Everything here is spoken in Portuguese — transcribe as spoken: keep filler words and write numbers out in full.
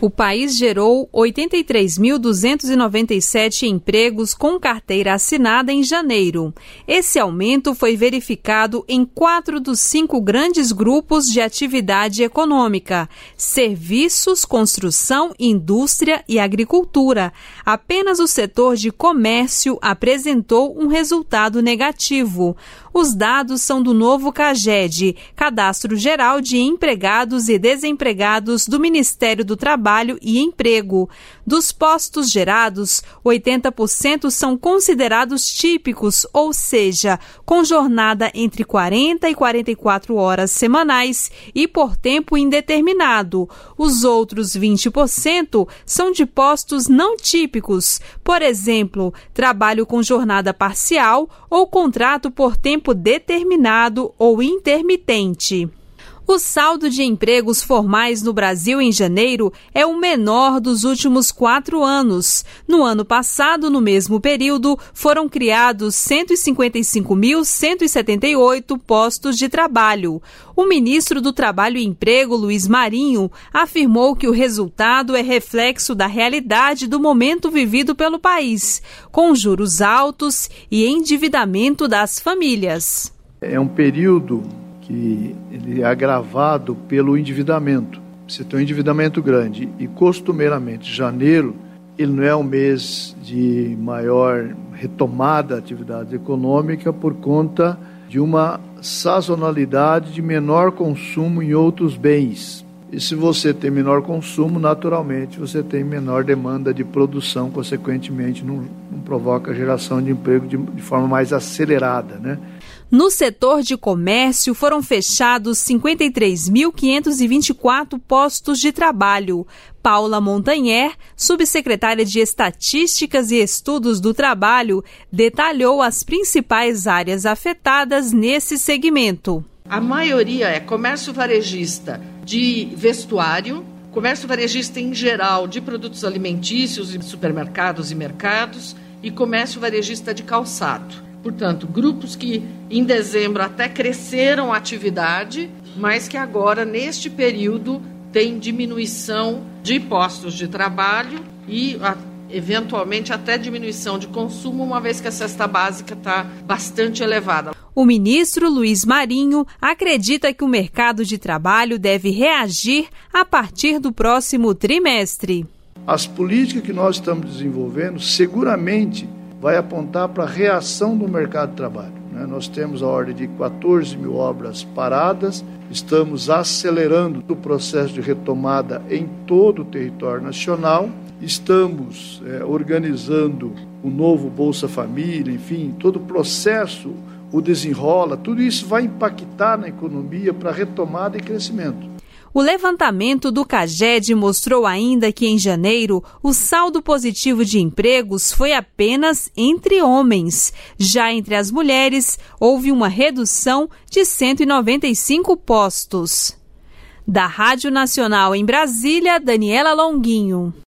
O país gerou oitenta e três mil duzentos e noventa e sete empregos com carteira assinada em janeiro. Esse aumento foi verificado em quatro dos cinco grandes grupos de atividade econômica: serviços, construção, indústria e agricultura. Apenas o setor de comércio apresentou um resultado negativo. Os dados são do novo CAGED, Cadastro Geral de Empregados e Desempregados do Ministério do Trabalho e Emprego. Dos postos gerados, oitenta por cento são considerados típicos, ou seja, com jornada entre quarenta e quarenta e quatro horas semanais e por tempo indeterminado. Os outros vinte por cento são de postos não típicos, por exemplo, trabalho com jornada parcial ou contrato por tempo determinado ou intermitente. O saldo de empregos formais no Brasil em janeiro é o menor dos últimos quatro anos. No ano passado, no mesmo período, foram criados cento e cinquenta e cinco mil cento e setenta e oito postos de trabalho. O ministro do Trabalho e Emprego, Luiz Marinho, afirmou que o resultado é reflexo da realidade do momento vivido pelo país, com juros altos e endividamento das famílias. É um período que ele é agravado pelo endividamento. Você tem um endividamento grande e, costumeiramente, janeiro, ele não é um mês de maior retomada da atividade econômica por conta de uma sazonalidade de menor consumo em outros bens. E se você tem menor consumo, naturalmente, você tem menor demanda de produção, consequentemente, não, não provoca a geração de emprego de, de forma mais acelerada, né? No setor de comércio, foram fechados cinquenta e três mil quinhentos e vinte e quatro postos de trabalho. Paula Montanher, subsecretária de Estatísticas e Estudos do Trabalho, detalhou as principais áreas afetadas nesse segmento. A maioria é comércio varejista de vestuário, comércio varejista em geral de produtos alimentícios, supermercados e mercados, e comércio varejista de calçado. Portanto, grupos que em dezembro até cresceram a atividade, mas que agora, neste período, tem diminuição de postos de trabalho e, eventualmente, até diminuição de consumo, uma vez que a cesta básica está bastante elevada. O ministro Luiz Marinho acredita que o mercado de trabalho deve reagir a partir do próximo trimestre. As políticas que nós estamos desenvolvendo, seguramente, vai apontar para a reação do mercado de trabalho. Né? Nós temos a ordem de quatorze mil obras paradas, estamos acelerando o processo de retomada em todo o território nacional, estamos é, organizando o novo Bolsa Família, enfim, todo o processo, o desenrola, tudo isso vai impactar na economia para retomada e crescimento. O levantamento do CAGED mostrou ainda que, em janeiro, o saldo positivo de empregos foi apenas entre homens. Já entre as mulheres, houve uma redução de cento e noventa e cinco postos. Da Rádio Nacional em Brasília, Daniela Longuinho.